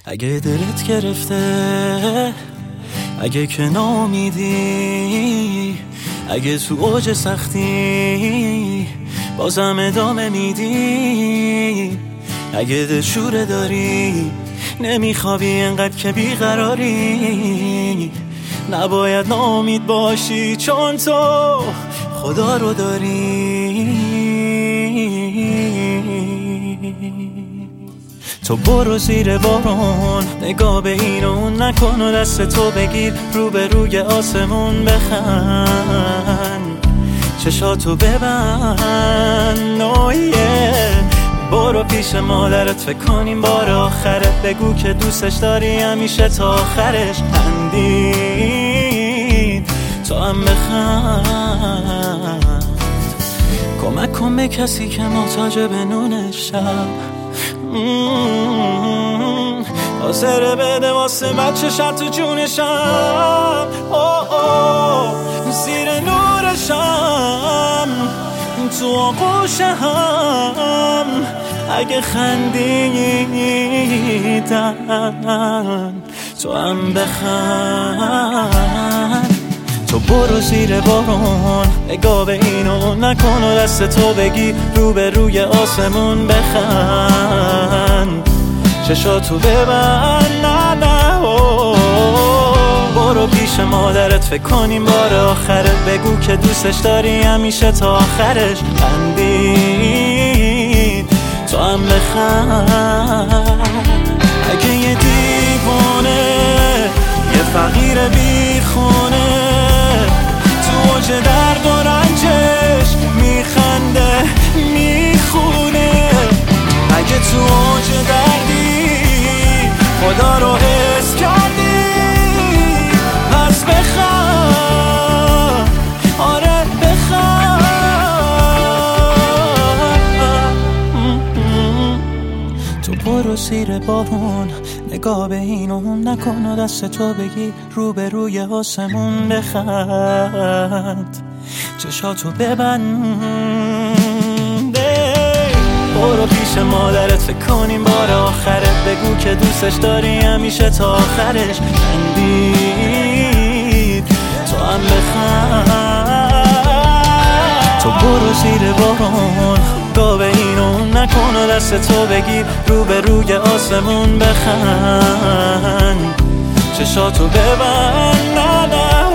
اگه دلت گرفته، اگه که ناامیدی، اگه تو اوج سختی بازم ادامه میدی، اگه دلشوره داری نمیخوابی انقدر که بیقراری، نباید ناامید باشی چون تو خدا رو داری. تو برو زیر بارون، نگاه به این و اون نکن و دست تو بگیر رو به روی آسمون بخند، چشاتو ببند. برو پیش مادرت فکر کنیم بار آخرت، بگو که دوستش داری همیشه تا آخرش. خندید تو هم بخند، کمک کن به کسی که محتاج به نون شب، حاضر بده واسه بچه شب تو جونشم، زیر نورشم تو آغوشم. اگه خندیدن تو هم بخند. تو برو زیر بارون، نگاه به این و نکن و دست تو بگی رو به روی آسمون بخند، چشاتو ببند. برو پیش مادرت فکر کنیم بار آخرت، بگو که دوستش داری همیشه تا آخرش. خندید تو هم بخند. اگه یه دیوانه، یه فقیر بیخونه تو اوج درد و رنجش میخنده میخونه، اگه تو اوج دردی خدا رو حس کردی پس بخند، آره بخند. تو برو زیر بارون، نگاه به این و اون نکن و دست تو بگی رو به روی آسمون بخند، چشاتو ببند. برو پیش مادرت فکر کنیم بار آخرت، بگو که دوستش داری همیشه تا آخرش. خندید تو هم بخند. تو برو زیر بارون، نگاه به این و اون نکن و دست تو بگیر رو به روی آسمون بخند، چشاتو ببند.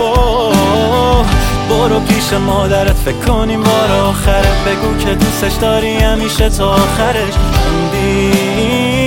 برو پیش مادرت فکر کنیم بار آخرت، بگو که دوستش داری همیشه تا آخرش. خندید